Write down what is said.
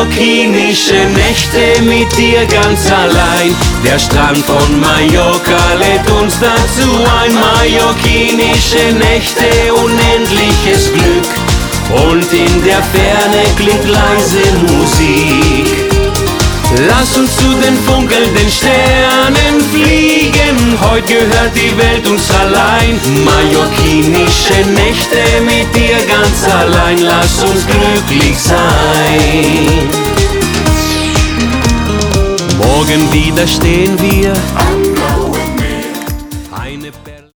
mallorquinische Nächte mit dir ganz allein. Der Strand von Mallorca lädt uns dazu ein. Mallorquinische Nächte, unendliches Glück. Und in der Ferne klingt leise Musik. Lass uns zu den funkelnden Sternen fliegen. Heute gehört die Welt uns allein. Mallorquinische Nächte mit dir ganz allein. Lass uns glücklich sein. Morgen wieder stehen wir